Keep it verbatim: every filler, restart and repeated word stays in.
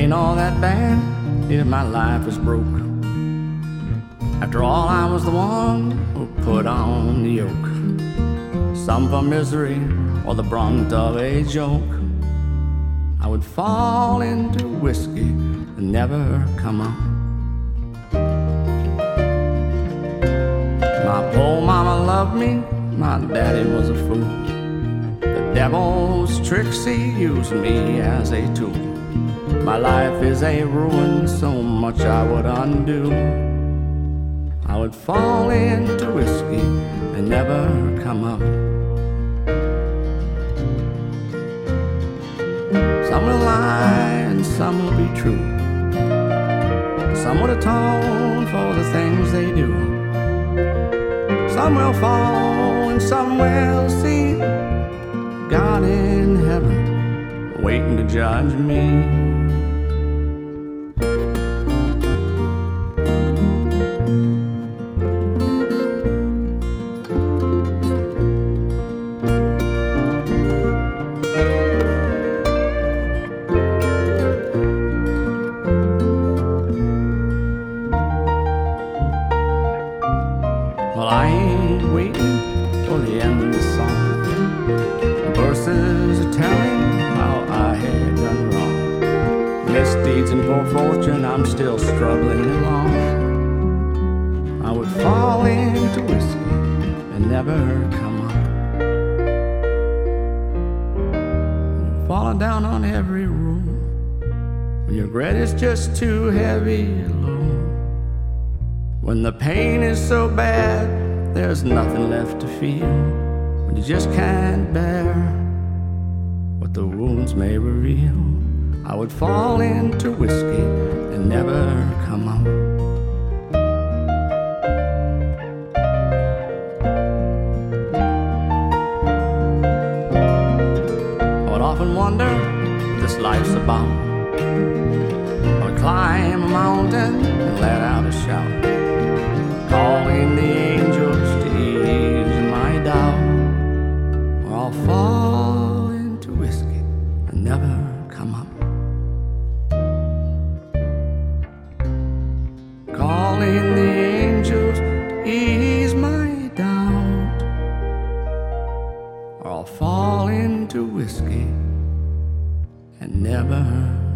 ain't all that bad if my life is broke. After all, I was the one who put on the yoke, some for misery or the brunt of a joke. I would fall into whiskey and never come out. My poor mama loved me, my daddy was a fool. The devil's tricks, he used me as a tool. My life is a ruin, so much I would undo. I would fall into whiskey and never come up. Some will lie and some will be true. Some would atone for the things they do. Some will fall and some will see God in heaven waiting to judge me. Well, I ain't waiting for the end of the song. Verses are telling how I had done wrong. Misdeeds and poor fortune, I'm still struggling along. I would fall into whiskey and never come up. Falling down on every room when your regret is just too heavy alone. When the pain is so bad, there's nothing left to feel. When you just can't bear what the wounds may reveal, I would fall into whiskey and never come out. I would often wonder what this life's about. I would climb a mountain and let out a shout, calling the angels to ease my doubt. Or I'll fall into whiskey and never come up. Calling the angels to ease my doubt. Or I'll fall into whiskey and never